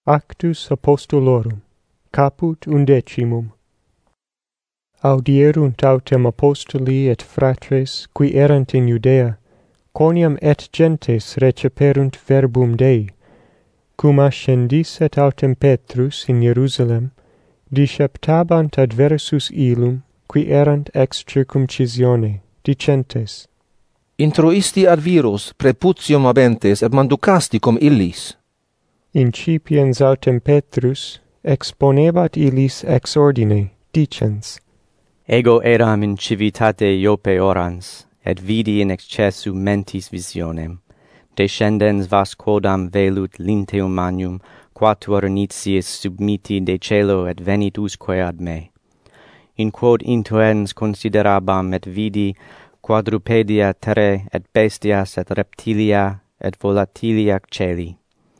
Actus Apostolorum, caput 11. Audierunt autem apostoli et fratres, qui erant in Judea, quoniam et gentes receperunt verbum Dei, cum ascendisset autem Petrus in Jerusalem, disceptabant adversus illum, qui erant ex circumcisione, dicentes: Introisti ad viros preputium habentes et manducasti cum illis. Incipiens autem Petrus exponebat illis ex ordine, dicens: Ego eram in civitate Ioppe orans, et vidi in excessu mentis visionem, descendens vas quodam velut linteum magnum, quatuor nitiis submiti de celo et venit usque ad me. In quod intuens considerabam et vidi quadrupedia terre et bestias et reptilia et volatilia celi.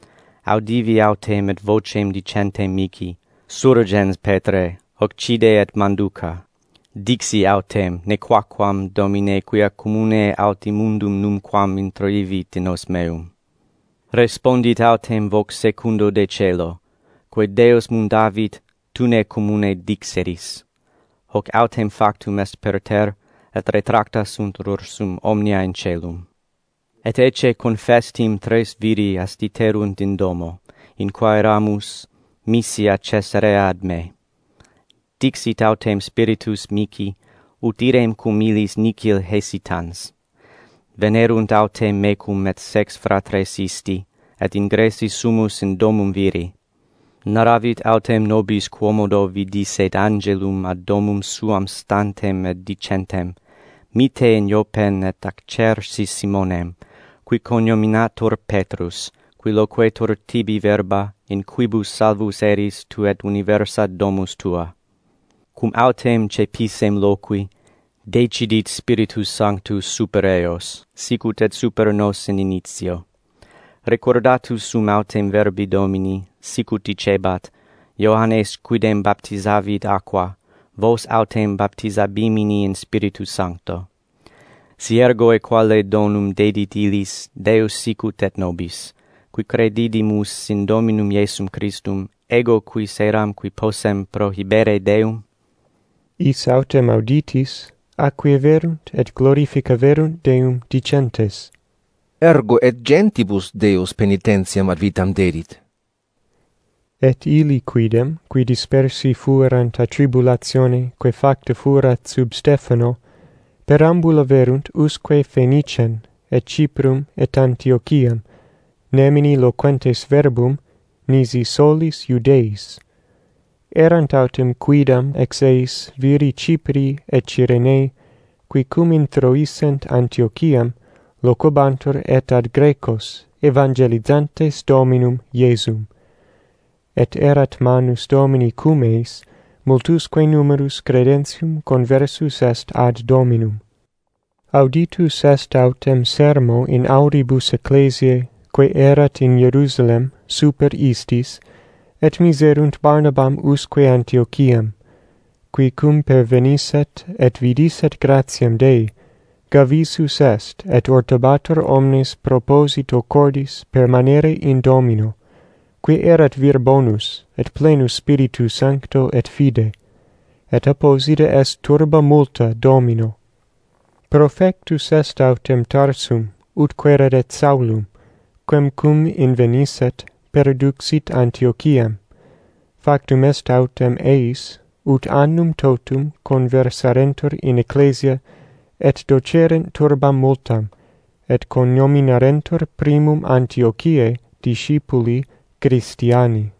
Audivi autem et vocem dicentem mihi, surgens Petre, occide et manduca. Dixi autem, nequaquam Domine quia commune auti mundum numquam introivit in os meum. Respondit autem vox secundo de celo, quae Deus mundavit, tu ne commune dixeris. Hoc autem factum est per ter, et retracta sunt rursum omnia in celum. Et ecce confestim tres viri astiterunt in domo, in quae ramus missia cessarea ad me. Dixit autem spiritus mihi, ut irem cum illis nicil hesitans. Venerunt autem mecum et sex fratres isti, et ingressis sumus in domum viri. Naravit autem nobis quomodo vidisset angelum ad domum suam stantem et dicentem, mite in Ioppen et accersis Simonem, qui cognominator Petrus, qui loquetur tibi verba, in quibus salvus eris tu et universa domus tua. Cum autem cepisem loqui, decidit Spiritus Sanctus super eos, sicut et super nos in initio. Recordatus sum autem verbi Domini, sicut dicebat, Ioannes quidem baptizavit aqua, vos autem baptizabimini in Spiritus Sancto. Si ergo equale donum dedit illis, Deus sicut et nobis, qui credidimus in Dominum Iesum Christum, ego quis eram qui possem prohibere Deum? Is autem auditis, acquieverunt et glorificaverunt Deum dicentes: Ergo et gentibus Deus penitentiam ad vitam dedit. Et illi quidem, qui dispersi fuerant a tribulatione, quae facta fuerat sub Stephano, perambula verunt usque Phenicen, et Cyprum, et Antiochiam, nemini loquentes verbum, nisi solis Judeis. Erant autem quidam ex eis viri Cypri et Cyrenei, qui cum introissent Antiochiam, locubantur et ad Grecos, evangelizantes Dominum Iesum. Et erat manus Domini cum eis, multusque numerus credentium conversus est ad Dominum. Auditus est autem sermo in auribus ecclesiae, quae erat in Jerusalem, super istis, et miserunt Barnabam usque Antiochiam, qui cum pervenisset et vidisset gratiam Dei, gavisus est, et ortabatur omnes proposito cordis permanere in Domino, qui erat vir bonus, et plenus Spiritu Sancto et fide, et apposita est turba multa Domino. Profectus est autem Tarsum, ut quaeredet Saulum, quem cum invenisset, perduxit Antiochiam. Factum est autem eis, ut annum totum conversarentur in ecclesia, et docerent turbam multam, et cognominarentur primum Antiochiae discipuli Christiani.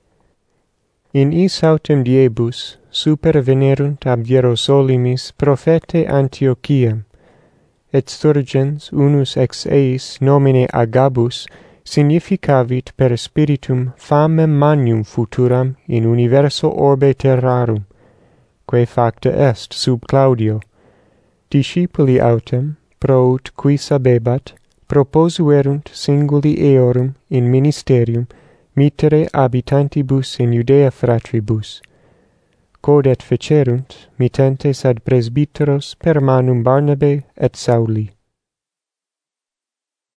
In is autem diebus supervenerunt ab Hierosolimis prophete Antiochiam, et Sturgens unus ex eis nomine Agabus significavit per spiritum famem magnum futuram in universo orbe terrarum, quae facta est sub Claudio. Discipuli autem, pro ut quis abebat, proposuerunt singuli eorum in ministerium mittere habitantibus in Judea fratribus. Quod et fecerunt, mittentes ad presbyteros per manum Barnabe et Sauli.